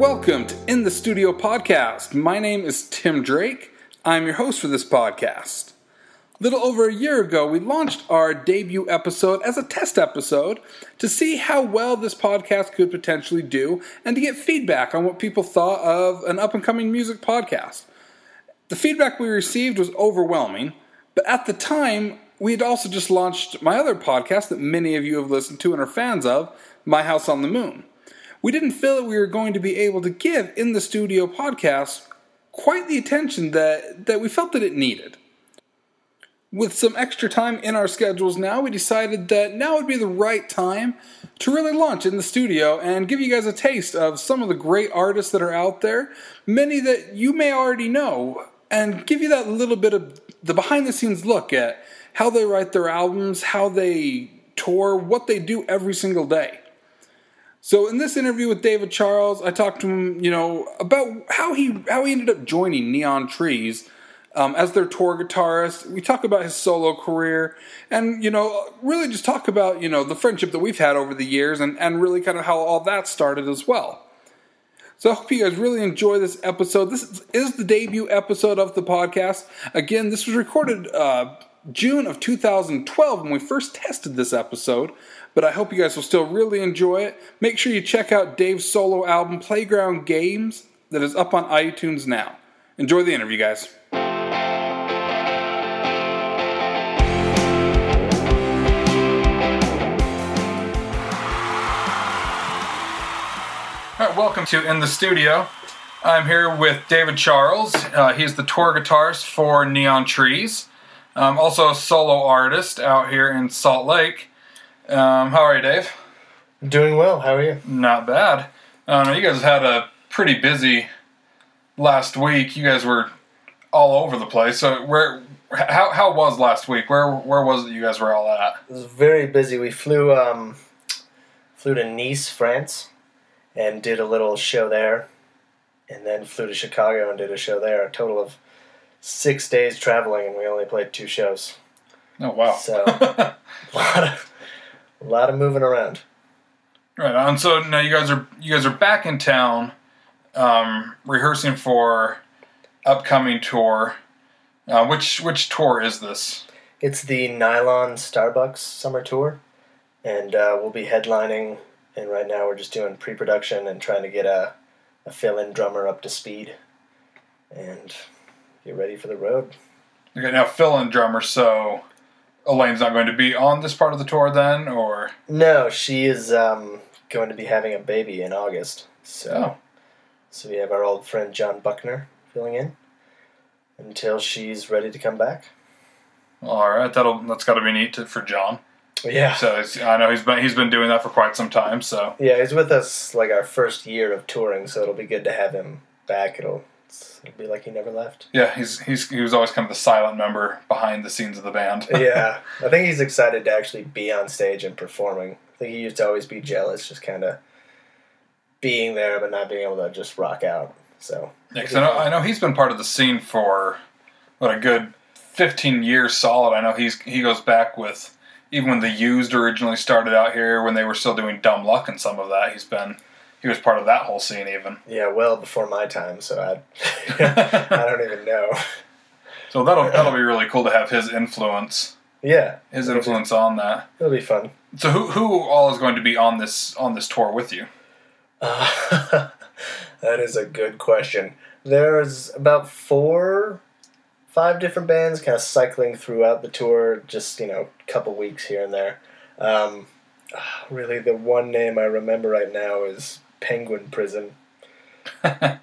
Welcome to In the Studio Podcast. My name is Tim Drake. I'm your host for this podcast. A little over a year ago, we launched our debut episode as a test episode to see how well this podcast could potentially do and to get feedback on what people thought of an up-and-coming music podcast. The feedback we received was overwhelming, but at the time, we had also just launched my other podcast that many of you have listened to and are fans of, My House on the Moon. We didn't feel that we were going to be able to give In the Studio podcast quite the attention that we felt that it needed. With some extra time in our schedules now, we decided that now would be the right time to really launch In the Studio and give you guys a taste of some of the great artists that are out there, many that you may already know, and give you that little bit of the behind-the-scenes look at how they write their albums, how they tour, what they do every single day. So in this interview with David Charles, I talked to him, about how he ended up joining Neon Trees as their tour guitarist. We talk about his solo career and, really just talk about, the friendship that we've had over the years and really kind of how all that started as well. So I hope you guys really enjoy this episode. This is the debut episode of the podcast. Again, this was recorded June of 2012 when we first tested this episode. But I hope you guys will still really enjoy it. Make sure you check out Dave's solo album, Playground Games, that is up on iTunes now. Enjoy the interview, guys. All right, welcome to In the Studio. I'm here with David Charles. He's the tour guitarist for Neon Trees. Also a solo artist out here in Salt Lake. How are you, Dave? Doing well. How are you? Not bad. You guys had a pretty busy last week. You guys were all over the place. So how was last week? Where was it you guys were all at? It was very busy. We flew to Nice, France, and did a little show there, and then flew to Chicago and did a show there. A total of 6 days traveling, and we only played 2 shows. Oh wow! So a lot of moving around. Right on. So now you guys are back in town, rehearsing for upcoming tour. Which tour is this? It's the Nylon Starbucks summer tour, and we'll be headlining. And right now we're just doing pre-production and trying to get a fill-in drummer up to speed, and get ready for the road. Okay, now fill-in drummer. So Elaine's not going to be on this part of the tour then, or? No, she is going to be having a baby in August. So we have our old friend John Buckner filling in until she's ready to come back. All right, that's got to be neat for John. Yeah. So I know he's been doing that for quite some time. So yeah, he's with us like our first year of touring, so it'll be good to have him back. It'll be like he never left. Yeah, he was always kind of the silent member behind the scenes of the band. Yeah, I think he's excited to actually be on stage and performing. I think he used to always be jealous, just kind of being there but not being able to just rock out. So yeah, because I know he's been part of the scene for a good 15 years solid. I know he goes back with even when the Used originally started out here, when they were still doing Dumb Luck and some of that. He was part of that whole scene even. Yeah, well before my time, so I don't even know. So that'll be really cool to have his influence. Yeah. His influence on that. It'll be fun. So who all is going to be on this tour with you? That is a good question. There's about 4-5 different bands kind of cycling throughout the tour, just, a couple weeks here and there. Really, the one name I remember right now is Penguin Prison. And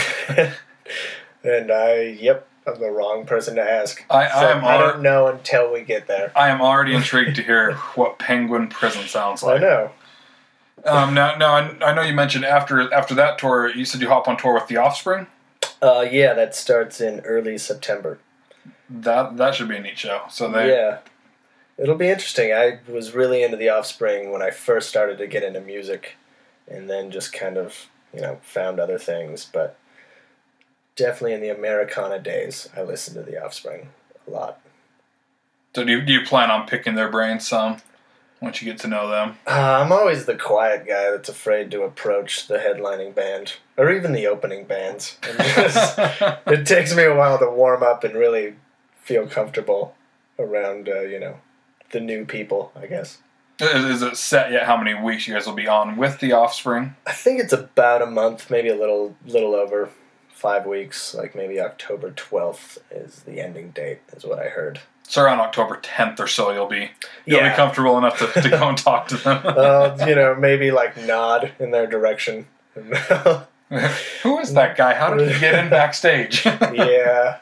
I'm the wrong person to ask. I don't know until we get there. I am already intrigued to hear what Penguin Prison sounds like. I know. Now I know you mentioned after that tour, you said you hop on tour with The Offspring? Yeah, that starts in early September. That should be a neat show. Yeah. It'll be interesting. I was really into The Offspring when I first started to get into music, and then just kind of, found other things. But definitely in the Americana days, I listened to The Offspring a lot. So do you plan on picking their brains some? once you get to know them? I'm always the quiet guy that's afraid to approach the headlining band, or even the opening bands. It takes me a while to warm up and really feel comfortable around, the new people, I guess. Is it set yet how many weeks you guys will be on with The Offspring? I think it's about a month, maybe a little over 5 weeks. Like maybe October 12th is the ending date, is what I heard. So around October 10th or so, you'll be comfortable enough to go and talk to them. Maybe like nod in their direction. Who is that guy? How did he get in backstage? Yeah.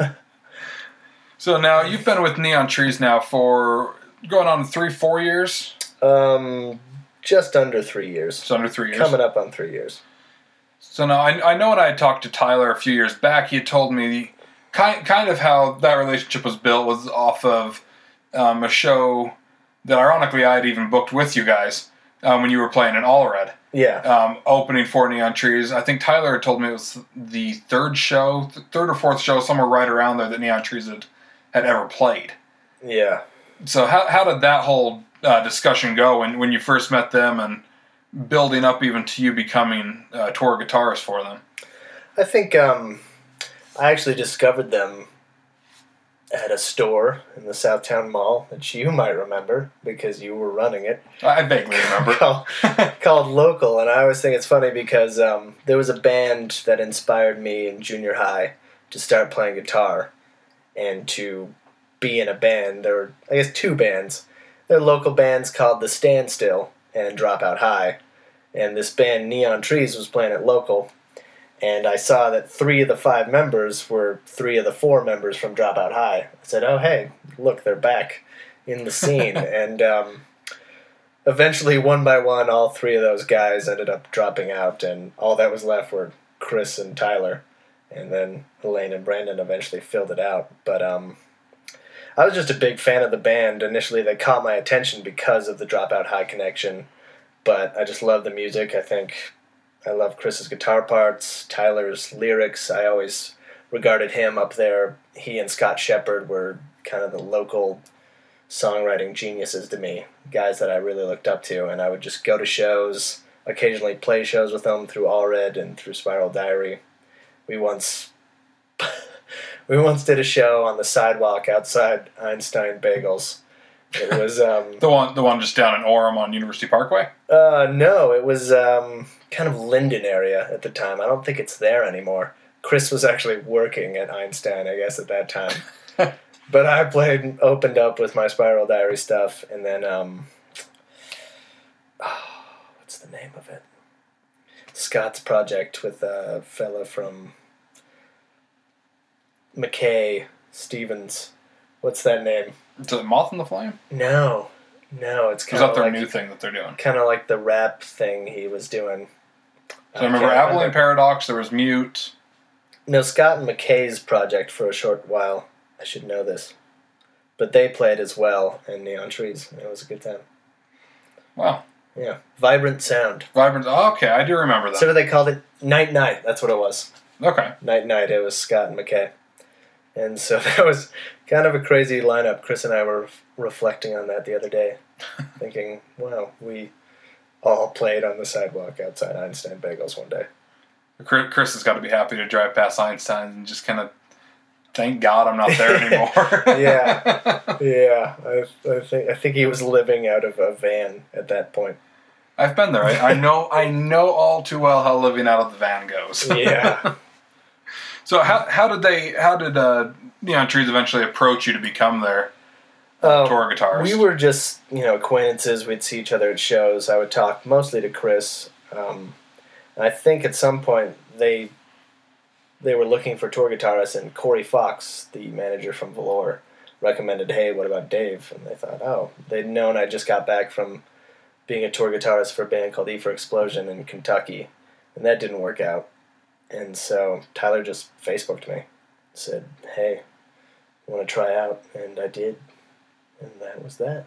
So now you've been with Neon Trees now for going on 3-4 years? Just under 3 years. Just under 3 years. Coming up on 3 years. So now I know when I talked to Tyler a few years back, he had told me kind of how that relationship was built was off of a show that ironically I had even booked with you guys when you were playing in Allred. Yeah. Opening for Neon Trees. I think Tyler had told me it was the third or fourth show, somewhere right around there that Neon Trees had ever played. Yeah. So how did that whole discussion go when you first met them and building up even to you becoming a tour guitarist for them? I think I actually discovered them at a store in the Southtown Mall that you might remember because you were running it. I vaguely remember. called Local, and I always think it's funny because there was a band that inspired me in junior high to start playing guitar and to be in a band. There were, I guess, 2 bands. They're local bands called The Standstill and Dropout High, and this band Neon Trees was playing at Local. And I saw that 3 of the 5 members were 3 of the 4 members from Dropout High. I said, oh, hey, look, they're back in the scene. And eventually, one by one, all 3 of those guys ended up dropping out, and all that was left were Chris and Tyler. And then Elaine and Brandon eventually filled it out. But I was just a big fan of the band. Initially, they caught my attention because of the Dropout High connection. But I just love the music. I love Chris's guitar parts, Tyler's lyrics. I always regarded him up there. He and Scott Shepard were kind of the local songwriting geniuses to me, guys that I really looked up to. And I would just go to shows, occasionally play shows with them through Allred and through Spiral Diary. We once did a show on the sidewalk outside Einstein Bagels. It was the one just down in Orem on University Parkway? No, it was kind of Linden area at the time. I don't think it's there anymore. Chris was actually working at Einstein, I guess, at that time. But I opened up with my Spiral Diary stuff, and then what's the name of it? Scott's project with a fella from McKay Stevens. What's that name? Is it Moth in the Flame? No, it's kind of like... Is that their new thing that they're doing? Kind of like the rap thing he was doing. So I remember Abilene Paradox, there was Mute. No, Scott and McKay's project for a short while. I should know this. But they played as well in Neon Trees. It was a good time. Wow. Yeah. Vibrant Sound. Oh, okay, I do remember that. So they called it Night Night. That's what it was. Okay. Night Night. It was Scott and McKay. And so that was kind of a crazy lineup. Chris and I were reflecting on that the other day, thinking, wow, we all played on the sidewalk outside Einstein Bagels one day. Chris has got to be happy to drive past Einstein and just kind of thank God I'm not there anymore. Yeah. I think he was living out of a van at that point. I've been there. I know all too well how living out of the van goes. Yeah. So how did Neon Trees eventually approach you to become their tour guitarist? We were just acquaintances. We'd see each other at shows. I would talk mostly to Chris. I think at some point they were looking for tour guitarists, and Corey Fox, the manager from Velour, recommended, hey, what about Dave? And they thought, they'd known I just got back from being a tour guitarist for a band called E for Explosion in Kentucky, and that didn't work out. And so Tyler just Facebooked me, said, hey, want to try out? And I did, and that was that.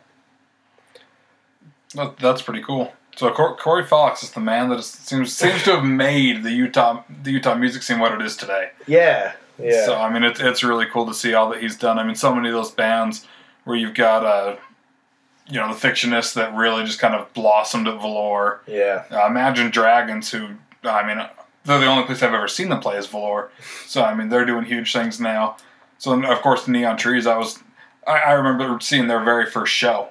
That's pretty cool. So Corey Fox is the man that seems to have made the Utah music scene what it is today. Yeah. So I mean, it's really cool to see all that he's done. I mean, so many of those bands where you've got the Fictionists that really just kind of blossomed at Velour. Yeah. Imagine Dragons, who, they're the only place I've ever seen them play is Velour. So, they're doing huge things now. So, then, of course, Neon Trees, I remember seeing their very first show.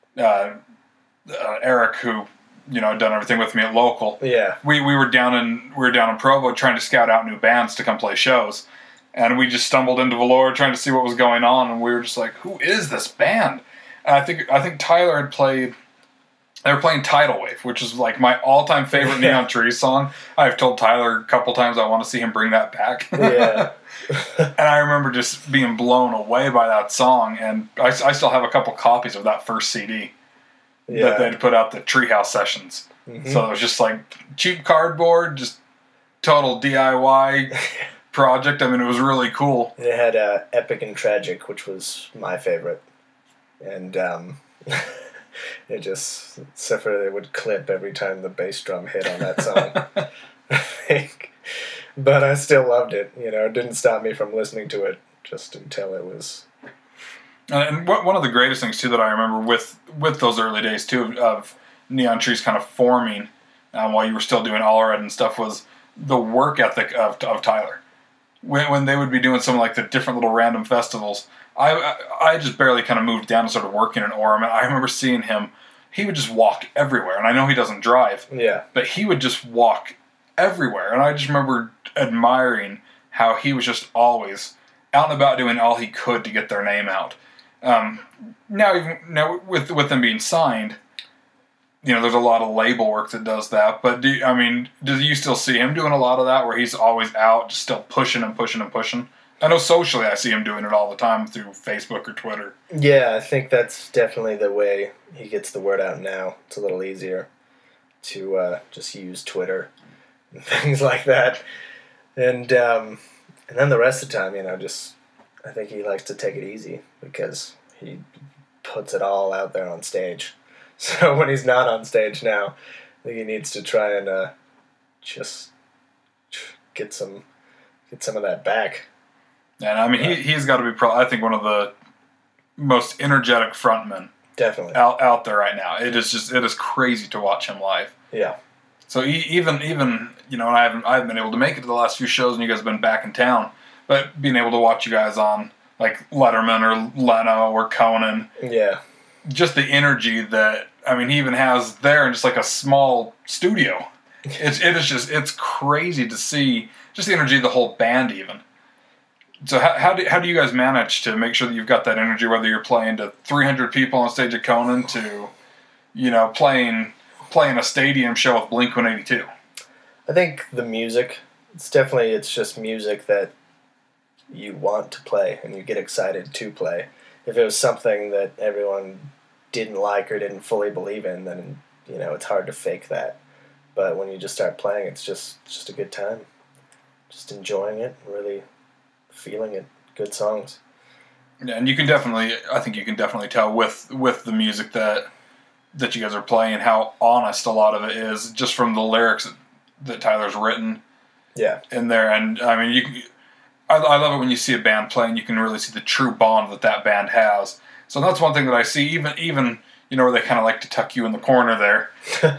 Eric, who, had done everything with me at Local. Yeah. We were down in Provo trying to scout out new bands to come play shows. And we just stumbled into Velour trying to see what was going on, and we were just like, who is this band? And I think Tyler had played... They were playing Tidal Wave, which is like my all-time favorite Neon Trees song. I've told Tyler a couple times I want to see him bring that back. Yeah. And I remember just being blown away by that song, and I still have a couple copies of that first CD that they'd put out, the Treehouse Sessions. Mm-hmm. So it was just like cheap cardboard, just total DIY project. It was really cool. It had Epic and Tragic, which was my favorite. And it just, except for it would clip every time the bass drum hit on that song. I think. But I still loved it. It didn't stop me from listening to it just until it was... And one of the greatest things, too, that I remember with those early days, too, of Neon Trees kind of forming while you were still doing All Red and stuff, was the work ethic of Tyler. When they would be doing some like the different little random festivals, I just barely kind of moved down and started working in Orem, and I remember seeing him. He would just walk everywhere, and I know he doesn't drive, but he would just walk everywhere, and I just remember admiring how he was just always out and about doing all he could to get their name out. Now with them being signed, there's a lot of label work that does that. But do you still see him doing a lot of that, where he's always out, just still pushing and pushing and pushing? I know socially, I see him doing it all the time through Facebook or Twitter. Yeah, I think that's definitely the way he gets the word out now. It's a little easier to just use Twitter and things like that. And then the rest of the time, I think he likes to take it easy because he puts it all out there on stage. So when he's not on stage now, I think he needs to try and just get some of that back. And he's got to be I think one of the most energetic frontmen definitely out there right now. It is crazy to watch him live. Yeah. So even and I haven't been able to make it to the last few shows, and you guys have been back in town. But being able to watch you guys on like Letterman or Leno or Conan, just the energy that he even has there in just like a small studio. It's crazy to see just the energy of the whole band even. So how do you guys manage to make sure that you've got that energy, whether you're playing to 300 people on stage at Conan to playing a stadium show with Blink-182? I think the music. It's just music that you want to play and you get excited to play. If it was something that everyone didn't like or didn't fully believe in, then it's hard to fake that. But when you just start playing, it's just a good time. Just enjoying it, really feeling it. Good songs. Yeah, and I think you can definitely tell with the music that you guys are playing how honest a lot of it is, just from the lyrics that Tyler's written. Yeah. In there, and I love it when you see a band playing. You can really see the true bond that band has. So that's one thing that I see. Even where they kind of like to tuck you in the corner there.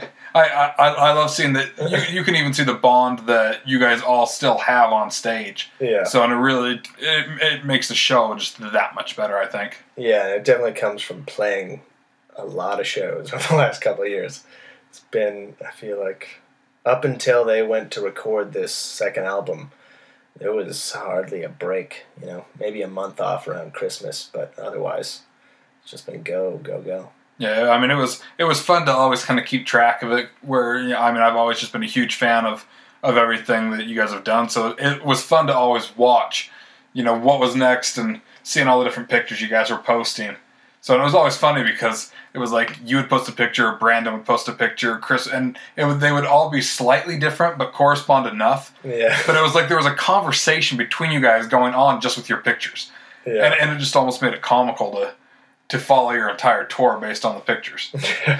I love seeing that. You can even see the bond that you guys all still have on stage. Yeah. So and it makes the show just that much better, I think. Yeah, and it definitely comes from playing a lot of shows over the last couple of years. It's been, I feel like, up until they went to record this second album, there was hardly a break, maybe a month off around Christmas, but otherwise, it's just been go, go, go. Yeah, it was fun to always kind of keep track of it, where, I've always just been a huge fan of everything that you guys have done, so it was fun to always watch, what was next and seeing all the different pictures you guys were posting. So it was always funny because it was like you would post a picture, Brandon would post a picture, Chris, and they would all be slightly different but correspond enough. Yeah. But it was like there was a conversation between you guys going on just with your pictures. Yeah. And it just almost made it comical to follow your entire tour based on the pictures.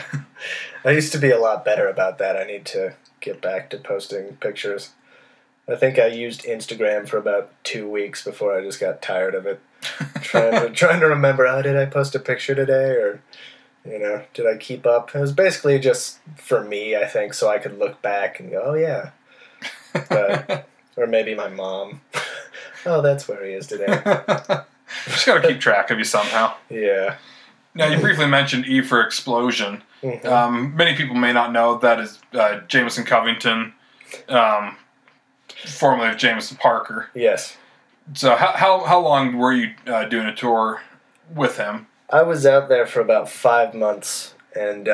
I used to be a lot better about that. I need to get back to posting pictures. I think I used Instagram for about 2 weeks before I just got tired of it. trying to remember, did I post a picture today? Or Did I keep up? It was basically just for me, I think, so I could look back and go, oh, yeah. But, or maybe my mom. Oh, that's where he is today. Just got to keep track of you somehow. Yeah. Now, you briefly mentioned E for Explosion. Mm-hmm. Many people may not know that is Jameson Covington, formerly of Jameson Parker. Yes. So how long were you doing a tour with him? I was out there for about 5 months, and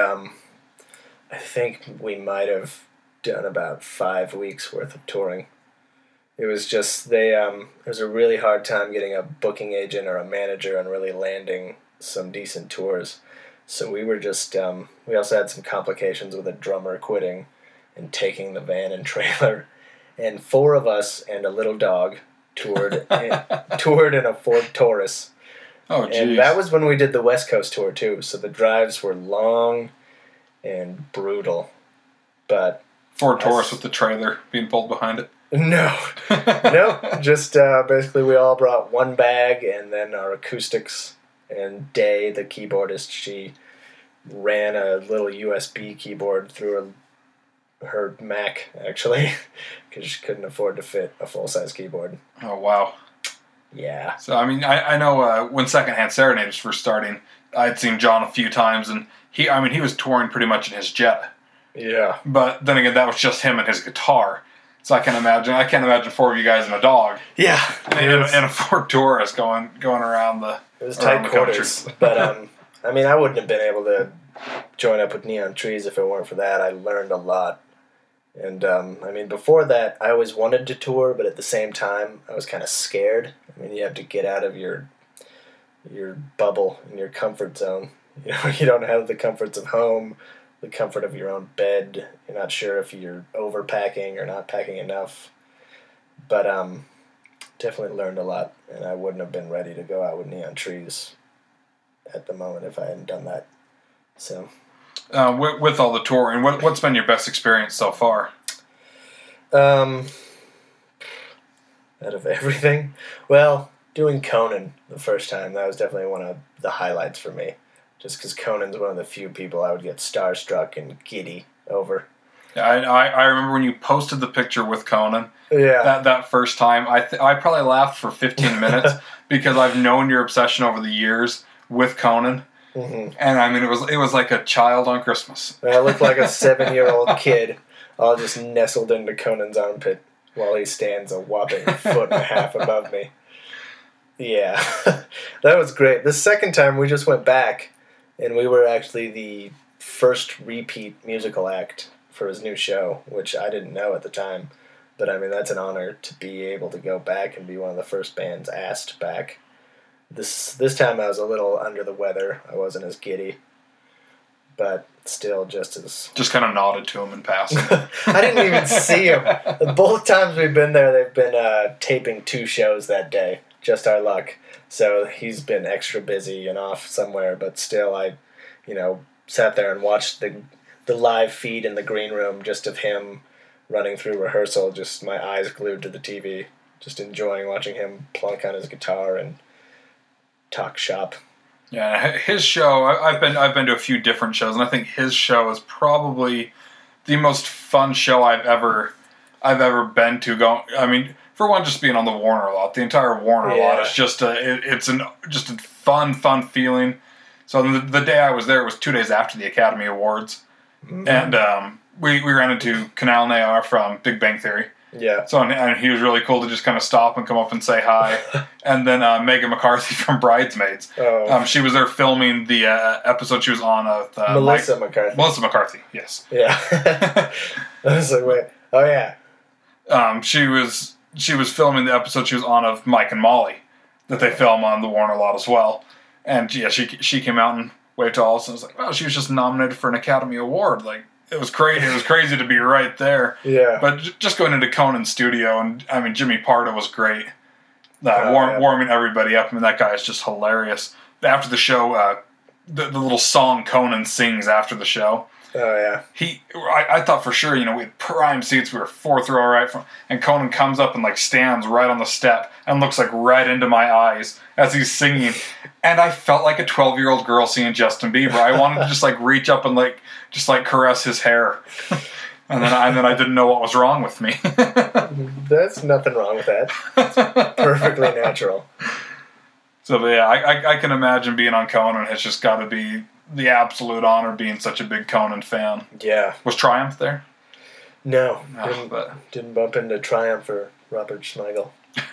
I think we might have done about 5 weeks worth of touring. It was just it was a really hard time getting a booking agent or a manager and really landing some decent tours. So we were just we also had some complications with a drummer quitting and taking the van and trailer, and 4 of us and a little dog toured in a Ford Taurus. Oh, geez. And that was when we did the West Coast tour too. So the drives were long and brutal, but Ford Taurus with the trailer being pulled behind it. No, just basically we all brought one bag, and then our acoustics, and Day, the keyboardist, she ran a little USB keyboard through her Mac, actually, because she couldn't afford to fit a full-size keyboard. Oh, wow. Yeah. So, I mean, I know when Secondhand Serenade was first starting, I'd seen John a few times, and he was touring pretty much in his jet. Yeah. But then again, that was just him and his guitar. So I can't imagine 4 of you guys and a dog. Yeah. And a Ford Taurus going around the It was tight quarters. But, I mean, I wouldn't have been able to join up with Neon Trees if it weren't for that. I learned a lot. And, I mean, before that, I always wanted to tour, but at the same time, I was kind of scared. I mean, you have to get out of your bubble and your comfort zone. You don't have the comforts of home, the comfort of your own bed. You're not sure if you're overpacking or not packing enough. But definitely learned a lot, and I wouldn't have been ready to go out with Neon Trees at the moment if I hadn't done that. So, with all the touring, what's been your best experience so far? Out of everything, well, doing Conan the first time, that was definitely one of the highlights for me. Just because Conan's one of the few people I would get starstruck and giddy over. Yeah, I remember when you posted the picture with Conan. Yeah. That first time, I probably laughed for 15 minutes because I've known your obsession over the years with Conan. Mm-hmm. And I mean, it was like a child on Christmas. I looked like a 7-year-old kid, all just nestled into Conan's armpit while he stands a whopping 1.5 feet above me. Yeah, that was great. The second time we just went back, and we were actually the first repeat musical act for his new show, which I didn't know at the time. But I mean, that's an honor to be able to go back and be one of the first bands asked back. This time I was a little under the weather. I wasn't as giddy, but still just as... Just kind of nodded to him in passing. I didn't even see him. Both times we've been there, they've been taping 2 shows that day. Just our luck. So he's been extra busy and off somewhere, but still I, sat there and watched the live feed in the green room just of him running through rehearsal, just my eyes glued to the TV, just enjoying watching him plunk on his guitar and talk shop. Yeah, his show, I've been to a few different shows, and I think his show is probably the most fun show I've ever been to. I mean, for one, just being on the Warner lot, the entire Warner lot is just a fun feeling. So the day I was there, it was 2 days after the Academy Awards, and we ran into Kanal Nayar from Big Bang Theory. Yeah. So and he was really cool to just kind of stop and come up and say hi. And then Megan McCarthy from Bridesmaids. Oh. She was there filming the episode she was on of Melissa McCarthy. Melissa McCarthy, yes. Yeah. I was like, wait. Oh yeah. She was filming the episode she was on of Mike and Molly that they film on the Warner lot as well. And yeah, she came out and waved to all of us and was like, wow, she was just nominated for an Academy Award. Like, it was crazy. It was crazy to be right there. Yeah. But just going into Conan's studio, and I mean, Jimmy Pardo was great. Warming everybody up. I mean, that guy is just hilarious. After the show, the little song Conan sings after the show Oh, yeah. I thought for sure, we had prime seats. We were fourth row right from, and Conan comes up and like stands right on the step and looks like right into my eyes as he's singing. And I felt like a 12-year-old girl seeing Justin Bieber. I wanted to just like reach up and like just like caress his hair. And then I didn't know what was wrong with me. There's nothing wrong with that. It's perfectly natural. So yeah, I can imagine being on Conan. It's just got to be the absolute honor being such a big Conan fan. Yeah. Was Triumph there? No. Oh, didn't bump into Triumph or Robert Smigel.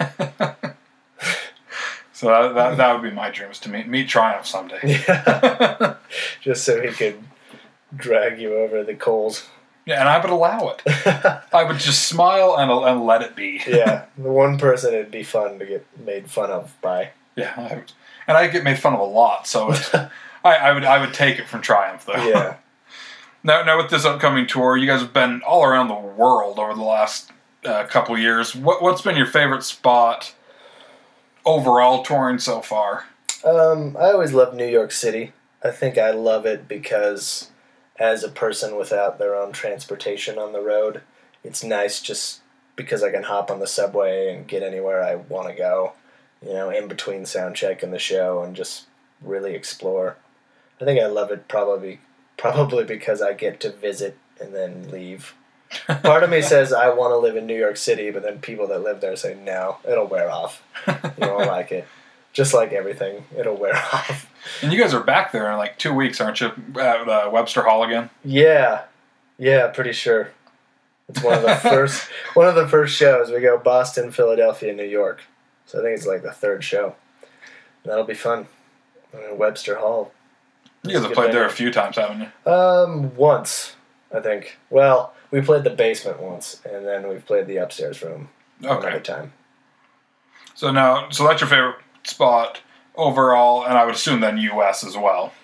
So that would be my dream, is to meet Triumph someday. Yeah. Just so he could drag you over the coals. Yeah, and I would allow it. I would just smile and let it be. Yeah, the one person it'd be fun to get made fun of by. Yeah, and I get made fun of a lot, so I would take it from Triumph though. Yeah. Now with this upcoming tour, you guys have been all around the world over the last couple years. What's been your favorite spot overall touring so far? I always loved New York City. I think I love it because as a person without their own transportation on the road, it's nice just because I can hop on the subway and get anywhere I want to go, in between sound check and the show, and just really explore. I think I love it probably because I get to visit and then leave. Part of me says I want to live in New York City, but then people that live there say, no, it'll wear off. You won't like it. Just like everything, it'll wear off. And you guys are back there in like 2 weeks, aren't you, at Webster Hall again? Yeah, pretty sure. It's one of the first shows. We go Boston, Philadelphia, New York. So I think it's like the third show. That'll be fun. Webster Hall. You guys have played there a few times, haven't you? Once, I think. Well, we played the basement once, and then we've played the upstairs room another time. So that's your favorite spot overall, and I would assume then U.S. as well.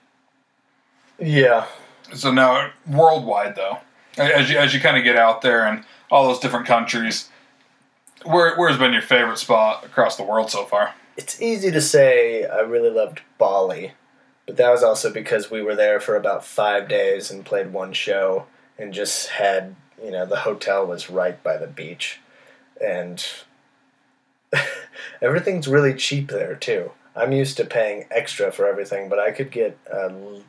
Yeah. So now worldwide though, as you kind of get out there and all those different countries, where's been your favorite spot across the world so far? It's easy to say I really loved Bali, but that was also because we were there for about 5 days and played one show and just had, the hotel was right by the beach, and everything's really cheap there too. I'm used to paying extra for everything, but I could get a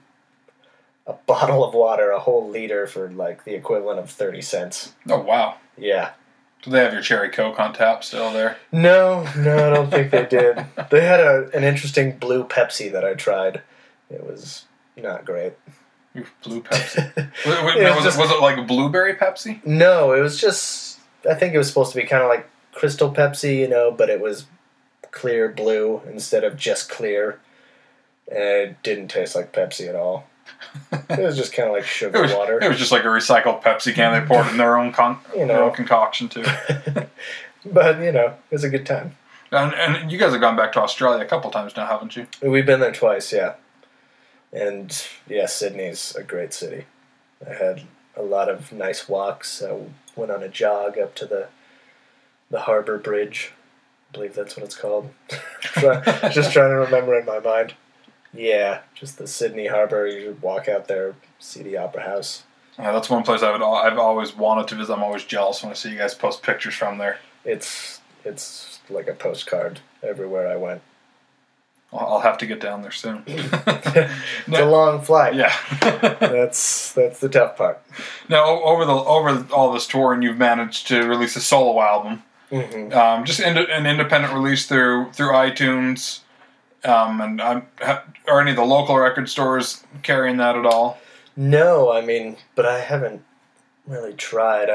bottle of water, a whole liter, for like the equivalent of 30 cents. Oh, wow. Yeah. Do they have your cherry Coke on tap still there? No, I don't think they did. They had an interesting blue Pepsi that I tried. It was not great. Blue Pepsi? Was it like a blueberry Pepsi? No, it was just, I think it was supposed to be kind of like Crystal Pepsi, but it was clear blue instead of just clear. And it didn't taste like Pepsi at all. It was just kind of like sugar water. It was just like a recycled Pepsi can they poured in their own concoction too. But, it was a good time. And you guys have gone back to Australia a couple times now, haven't you? We've been there twice, yeah. And, yeah, Sydney's a great city. I had a lot of nice walks. I went on a jog up to the Harbour Bridge. I believe that's what it's called. Just trying to remember in my mind. Yeah, just the Sydney Harbour. You walk out there, see the Opera House. Yeah, that's one place I've always wanted to visit. I'm always jealous when I see you guys post pictures from there. It's like a postcard everywhere I went. I'll have to get down there soon. It's a long flight. Yeah, that's the tough part. Now, over all this touring, you've managed to release a solo album. Mm-hmm. Just an independent release through iTunes. And are any of the local record stores carrying that at all? No, but I haven't really tried.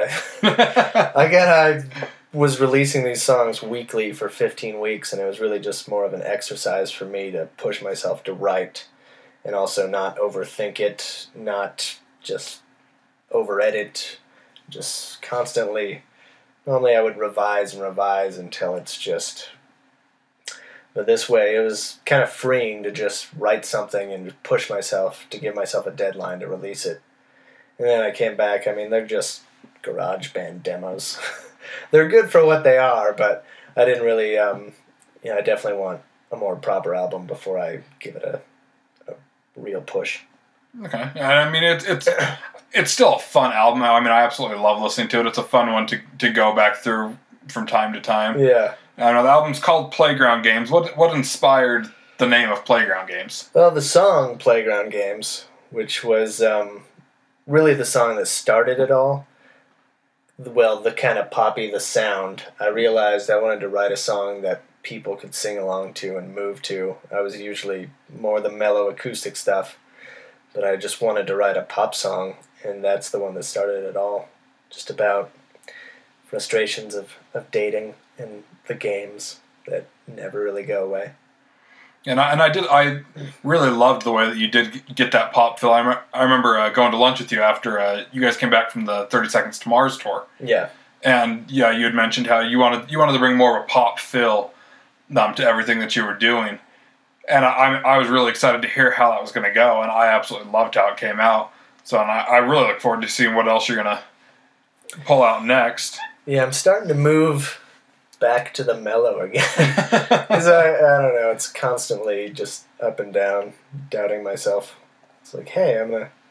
I was releasing these songs weekly for 15 weeks, and it was really just more of an exercise for me to push myself to write, and also not overthink it, not just over-edit, just constantly. Normally I would revise until it's just... But this way, it was kind of freeing to just write something and push myself to give myself a deadline to release it. And then I came back. They're just GarageBand demos. They're good for what they are, but I didn't really. I definitely want a more proper album before I give it a real push. Okay. And I mean, it's still a fun album. I mean, I absolutely love listening to it. It's a fun one to go back through from time to time. Yeah. I know the album's called Playground Games. What inspired the name of Playground Games? Well, the song Playground Games, which was really the song that started it all, well, the kind of poppy, the sound, I realized I wanted to write a song that people could sing along to and move to. I was usually more the mellow acoustic stuff, but I just wanted to write a pop song, and that's the one that started it all. Just about frustrations of dating and the games that never really go away. And I really loved the way that you did get that pop feel. I remember going to lunch with you after you guys came back from the 30 Seconds to Mars tour. Yeah. And yeah, you had mentioned how you wanted to bring more of a pop feel to everything that you were doing. And I was really excited to hear how that was going to go, and I absolutely loved how it came out. So I really look forward to seeing what else you're going to pull out next. Yeah, I'm starting to move back to the mellow again. Because I don't know, it's constantly just up and down, doubting myself. It's like, hey,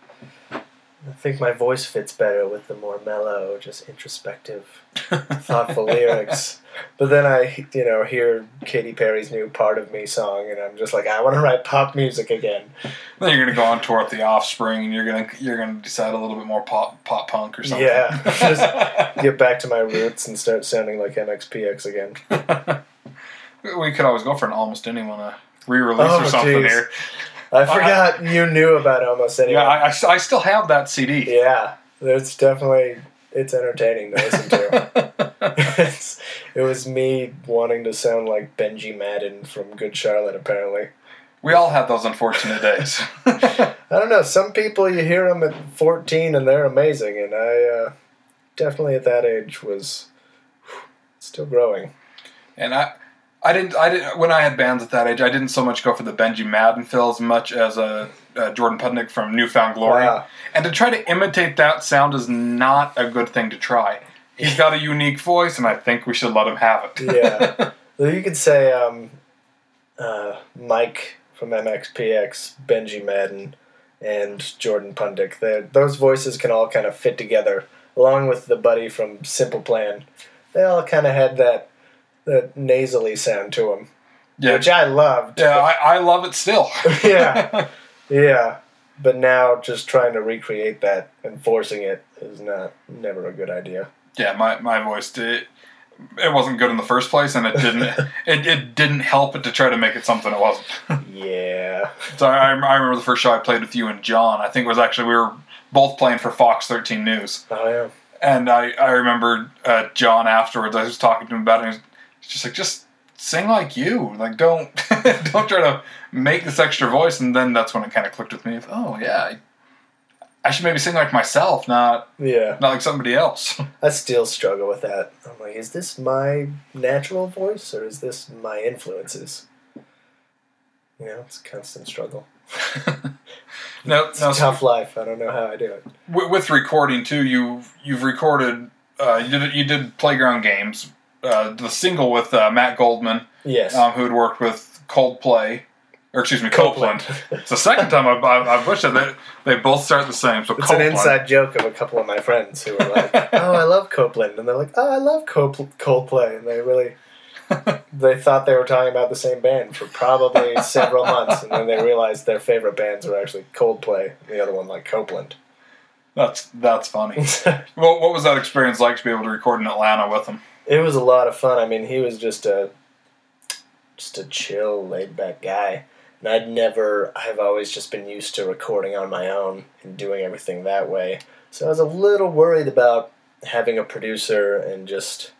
I think my voice fits better with the more mellow, just introspective, thoughtful lyrics. But then I, hear Katy Perry's new "Part of Me" song, and I'm just like, I want to write pop music again. Then you're gonna go on tour with the Offspring, and you're gonna decide a little bit more pop punk or something. Yeah, just get back to my roots and start sounding like MXPX again. We could always go for an Almost Anyone re-release or something geez. Here. I forgot you knew about Almost Anyone. Yeah, I still have that CD. Yeah, it's entertaining to listen to. It was me wanting to sound like Benji Madden from Good Charlotte, apparently. We all had those unfortunate days. I don't know. Some people, you hear them at 14 and they're amazing, and I definitely at that age was still growing. And I didn't when I had bands at that age, I didn't so much go for the Benji Madden feel as much as Jordan Pudnick from Newfound Glory. Wow. And to try to imitate that sound is not a good thing to try. He's got a unique voice, and I think we should let him have it. Yeah. Well, you could say Mike from MXPX, Benji Madden, and Jordan Pudnick. Those voices can all kind of fit together, along with the buddy from Simple Plan. They all kind of had that nasally sound to them, which I loved. Yeah, I love it still. Yeah. But now just trying to recreate that and forcing it is never a good idea. Yeah, my voice it wasn't good in the first place, and it didn't help it to try to make it something it wasn't. Yeah. So I remember the first show I played with you and John. I think it was actually we were both playing for Fox 13 News. Oh yeah. And I remember John afterwards. I was talking to him about it. And he's just like, just sing like you. Like don't try to make this extra voice. And then that's when it kind of clicked with me. Oh yeah, I should maybe sing like myself, not like somebody else. I still struggle with that. I'm like, is this my natural voice or is this my influences? It's a constant struggle. It's a tough life. I don't know how I do it. With recording too, you've recorded. You did Playground Games, the single with Matt Goldman. Yes. Who had worked with Coldplay. Or excuse me, Copeland. It's the second time I've wished that they both start the same. So it's Copeland. An inside joke of a couple of my friends who were like, "Oh, I love Copeland," and they're like, "Oh, I love Coldplay," and they thought they were talking about the same band for probably several months, and then they realized their favorite bands were actually Coldplay, and the other one like Copeland. That's funny. Well, what was that experience like to be able to record in Atlanta with him? It was a lot of fun. I mean, he was just a chill, laid back guy. And I've always just been used to recording on my own and doing everything that way. So I was a little worried about having a producer and just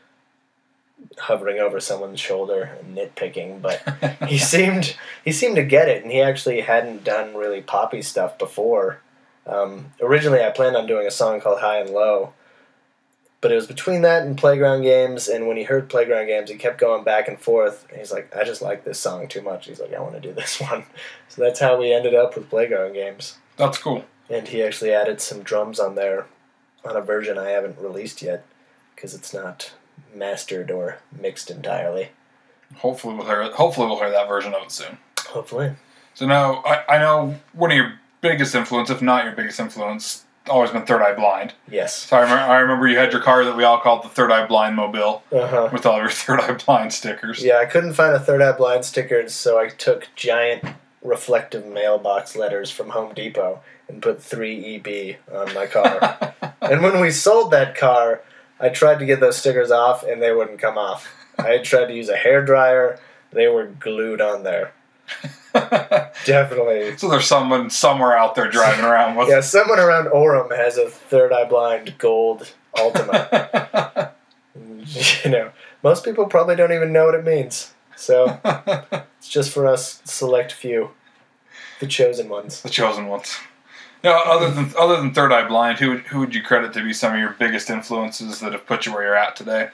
hovering over someone's shoulder and nitpicking, but he seemed to get it, and he actually hadn't done really poppy stuff before. Originally I planned on doing a song called High and Low, but it was between that and Playground Games, and when he heard Playground Games, he kept going back and forth, and he's like, I just like this song too much. He's like, I want to do this one. So that's how we ended up with Playground Games. That's cool. And he actually added some drums on there on a version I haven't released yet, because it's not mastered or mixed entirely. Hopefully we'll hear that version of it soon. Hopefully. So now, I know one of your biggest influence, if not your biggest influence, always been Third Eye Blind. Yes. So I remember you had your car that we all called the Third Eye Blind Mobile Uh-huh. with all your Third Eye Blind stickers. Yeah, I couldn't find a Third Eye Blind sticker, so I took giant reflective mailbox letters from Home Depot and put 3EB on my car. And when we sold that car, I tried to get those stickers off, and they wouldn't come off. I tried to use a hairdryer. They were glued on there. Definitely. So there's someone somewhere out there driving around with... Yeah, someone around Orem has a Third Eye Blind gold Ultima. You know, most people probably don't even know what it means. So it's just for us select few, the chosen ones. The chosen ones. Now, other than Third Eye Blind, who would you credit to be some of your biggest influences that have put you where you're at today?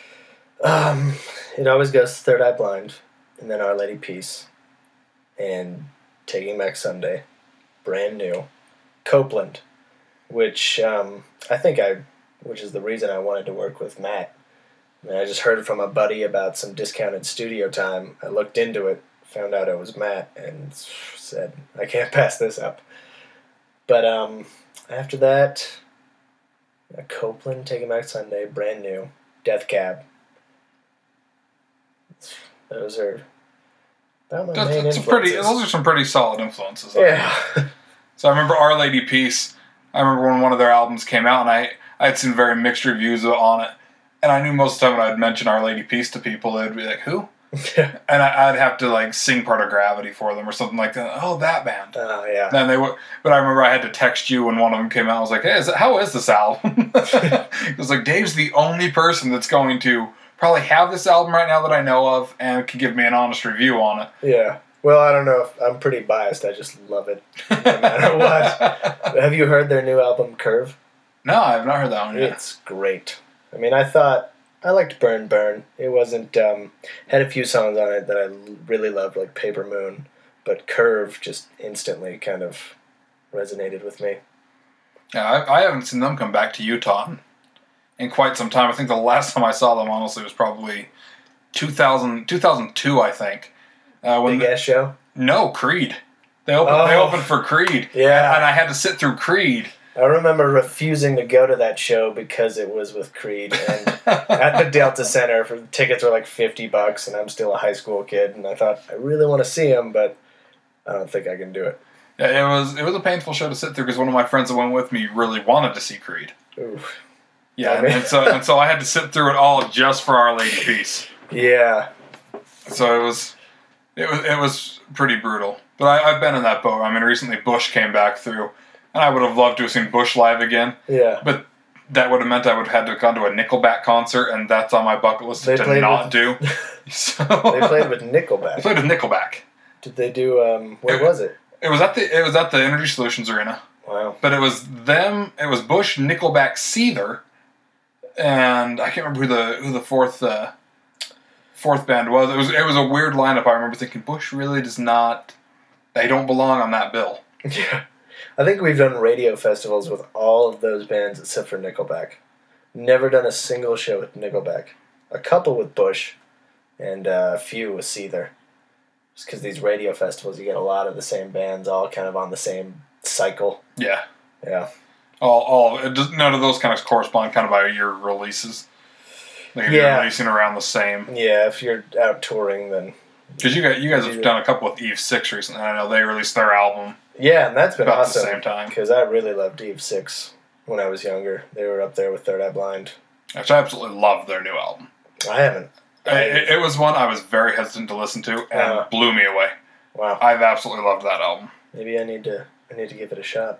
It always goes Third Eye Blind, and then Our Lady Peace, and Taking Back Sunday, brand new, Copeland, which which is the reason I wanted to work with Matt. I mean, I just heard from a buddy about some discounted studio time. I looked into it, found out it was Matt, and said, I can't pass this up. But after that, Copeland, Taking Back Sunday, brand new, Death Cab. Those are about my main influences. Those are some pretty solid influences. Yeah. So I remember Our Lady Peace. I remember when one of their albums came out, and I had seen very mixed reviews on it. And I knew most of the time when I'd mention Our Lady Peace to people, they'd be like, who? And I'd have to like sing Part of Gravity for them or something like that. Oh, that band. Oh, yeah. Then they would, but I remember I had to text you when one of them came out. I was like, hey, how is this album? It was like, Dave's the only person that's going to probably have this album right now that I know of and can give me an honest review on it. Yeah. Well, I don't know if I'm pretty biased. I just love it no matter what. Have you heard their new album, Curve? No, I have not heard that one yet. It's great. I mean, I liked Burn Burn. It wasn't, had a few songs on it that I really loved, like Paper Moon, but Curve just instantly kind of resonated with me. Yeah, I haven't seen them come back to Utah in quite some time. I think the last time I saw them, honestly, was probably 2002, I think. Big ass show? No, Creed. They opened for Creed. Yeah. And I had to sit through Creed. I remember refusing to go to that show because it was with Creed, and at the Delta Center, tickets were like $50, and I'm still a high school kid, and I thought, I really want to see him, but I don't think I can do it. Yeah, it was a painful show to sit through because one of my friends that went with me really wanted to see Creed. Oof. Yeah, and so I had to sit through it all just for Our Lady Peace. Yeah. So it was pretty brutal. But I've been in that boat. I mean, recently Bush came back through. And I would have loved to have seen Bush live again. Yeah. But that would have meant I would have had to have gone to a Nickelback concert, and that's on my bucket list to not do. So they played with Nickelback. They played with Nickelback. Did they do, where was it? It was at the Energy Solutions Arena. Wow. But it was Bush, Nickelback, Seether, and I can't remember who the fourth band was. It was a weird lineup. I remember thinking, Bush really they don't belong on that bill. Yeah. I think we've done radio festivals with all of those bands except for Nickelback. Never done a single show with Nickelback. A couple with Bush, and a few with Seether. Just because these radio festivals, you get a lot of the same bands all kind of on the same cycle. Yeah. Yeah. None of those kind of correspond kind of by your releases. Like if you're releasing around the same. Yeah, if you're out touring, then... Because you guys have done a couple with Eve 6 recently. I know they released their album. Yeah, and that's been about awesome. At the same time. Because I really loved Eve 6 when I was younger. They were up there with Third Eye Blind. Which I absolutely loved their new album. I haven't. It was one I was very hesitant to listen to and blew me away. Wow. I've absolutely loved that album. Maybe I need to give it a shot.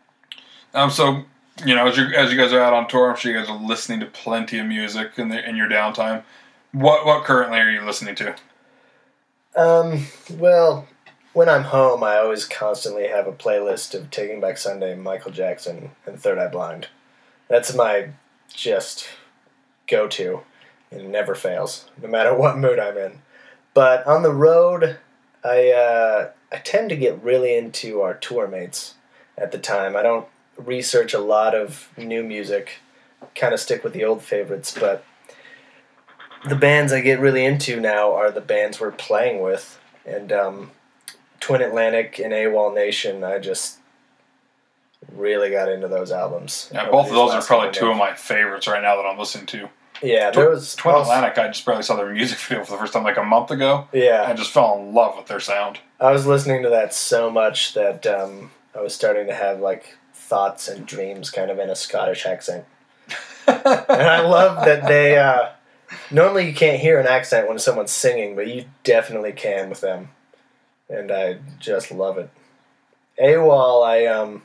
So, you know, as you guys are out on tour, I'm sure you guys are listening to plenty of music in your downtime. What currently are you listening to? Well, when I'm home, I always constantly have a playlist of Taking Back Sunday, Michael Jackson, and Third Eye Blind. That's my just go-to. It never fails, no matter what mood I'm in. But on the road, I tend to get really into our tour mates at the time. I don't research a lot of new music, kind of stick with the old favorites, but the bands I get really into now are the bands we're playing with. And Twin Atlantic and AWOL Nation, I just really got into those albums. Yeah, both of those are probably two of my favorites right now that I'm listening to. Yeah, there was Twin Atlantic. I just barely saw their music video for the first time like a month ago. Yeah, I just fell in love with their sound. I was listening to that so much that I was starting to have like thoughts and dreams kind of in a Scottish accent. And I love that they normally you can't hear an accent when someone's singing, but you definitely can with them. And I just love it. AWOL, I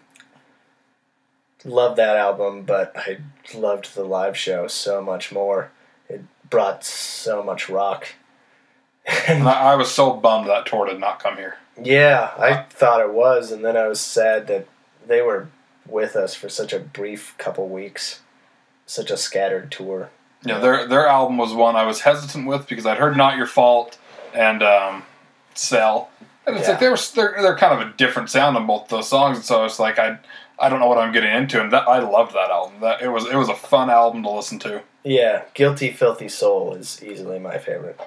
loved that album, but I loved the live show so much more. It brought so much rock. And I was so bummed that tour did not come here. Yeah, I thought it was, and then I was sad that they were with us for such a brief couple weeks. Such a scattered tour. Yeah, their album was one I was hesitant with because I'd heard Not Your Fault and Cell. And it's like they're kind of a different sound on both those songs, and so it's like I don't know what I'm getting into, and I loved that album. It was a fun album to listen to. Yeah, Guilty Filthy Soul is easily my favorite.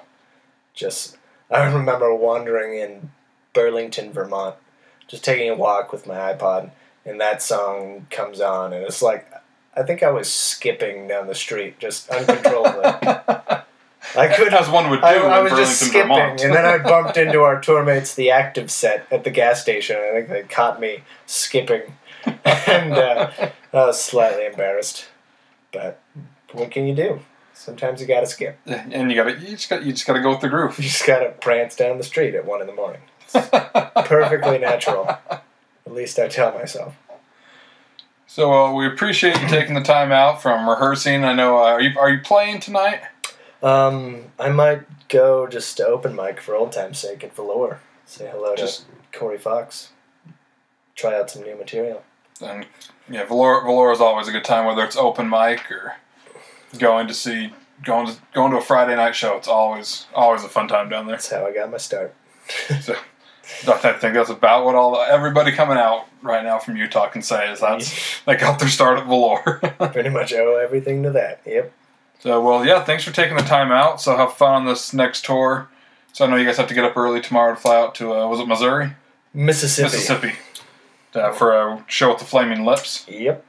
I remember wandering in Burlington, Vermont, just taking a walk with my iPod, and that song comes on, and it's like I think I was skipping down the street just uncontrollably. I couldn't, as one would do. I was in just skipping, Vermont. And then I bumped into our tour mates, the Active set at the gas station. I think they caught me skipping, and I was slightly embarrassed. But what can you do? Sometimes you gotta skip. And you just gotta go with the groove. You just gotta prance down the street at 1 a.m. It's perfectly natural. At least I tell myself. So we appreciate you taking the time out from rehearsing. I know. Are you playing tonight? I might go just to open mic for old time's sake at Velour. Say hello to Corey Fox. Try out some new material. And yeah, Velour is always a good time, whether it's open mic or going to a Friday night show. It's always a fun time down there. That's how I got my start. So, I think that's about what everybody coming out right now from Utah can say is they got their start at Velour. Pretty much owe everything to that. Yep. So, well, yeah, thanks for taking the time out. So have fun on this next tour. So I know you guys have to get up early tomorrow to fly out to, was it Missouri? Mississippi. For a show with the Flaming Lips. Yep.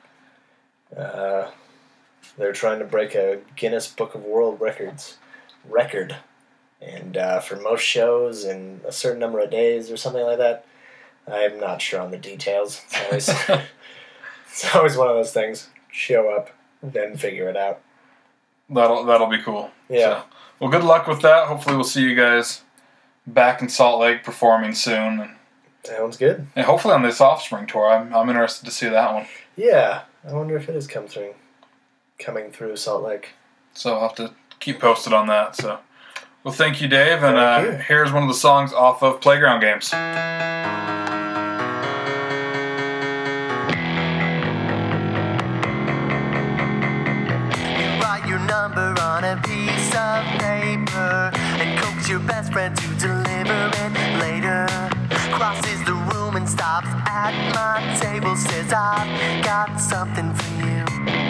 They're trying to break a Guinness Book of World record. And for most shows in a certain number of days or something like that. I'm not sure on the details. It's always one of those things. Show up, then figure it out. That'll be cool. Yeah. So, well, good luck with that. Hopefully we'll see you guys back in Salt Lake performing soon. And sounds good. And hopefully on this Offspring tour. I'm interested to see that one. Yeah. I wonder if it is coming through Salt Lake. So I'll have to keep posted on that. So, well, thank you, Dave. And here's one of the songs off of Playground Games. Number on a piece of paper and coax your best friend to deliver it later. Crosses the room and stops at my table, says I've got something for you.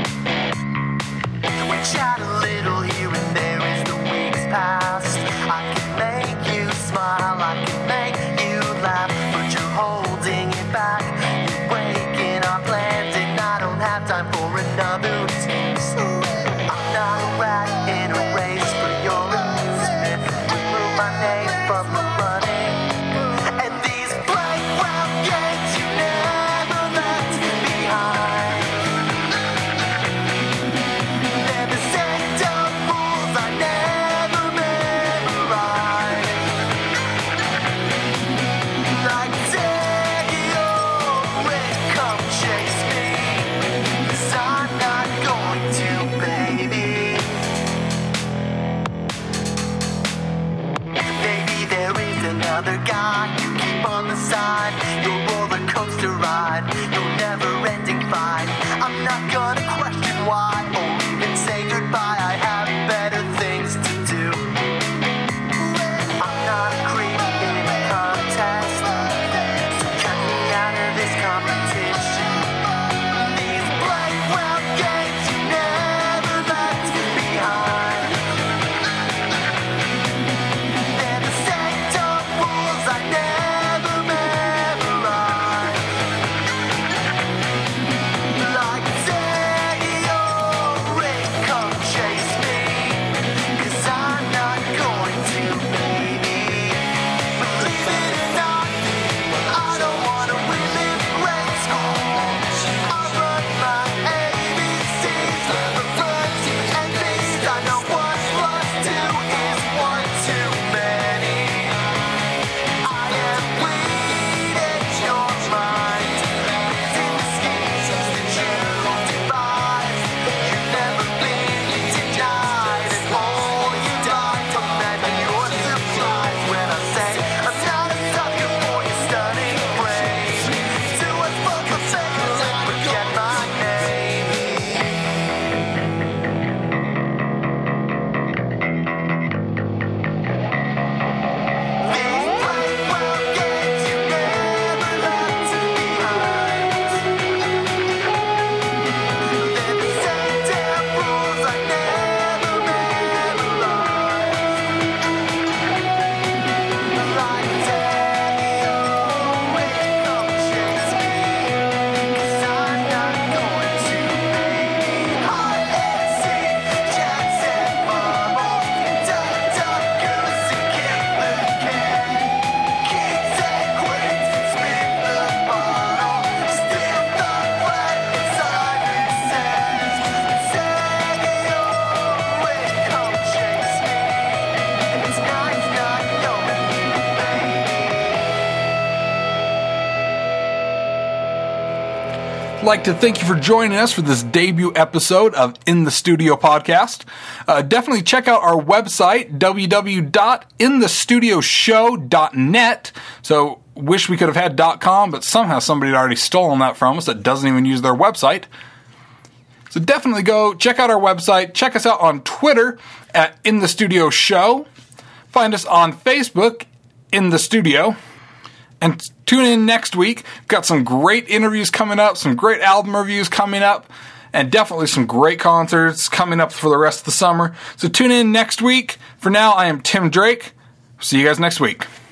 We chat a little here and there as the weeks pass. I can make you smile, I can make you laugh, but you're holding it back. You're breaking our plans and I don't have time for another taste. Not a rat in a race for your amusement. Remove my name from the running. And these playground games you never left behind. They're the set of rules I never memorized. Like Teddy or Red, come chase me, 'cause I'm not going to, baby. There is another guy you keep on the side. Your roller coaster ride, your never-ending fight. I'm not gonna question why or even say goodbye. I have better things to do. I'm not a creep in a contest, so cut me out of this competition. These playground games you never left behind. I never memorized. Like to thank you for joining us for this debut episode of In the Studio podcast. Definitely check out our website, www.inthestudioshow.net. So, wish we could have had .com, but somehow somebody had already stolen that from us that doesn't even use their website. So definitely go check out our website. Check us out on Twitter at In the Studio Show. Find us on Facebook, In the Studio. And tune in next week. We've got some great interviews coming up, some great album reviews coming up, and definitely some great concerts coming up for the rest of the summer. So tune in next week. For now, I am Tim Drake. See you guys next week.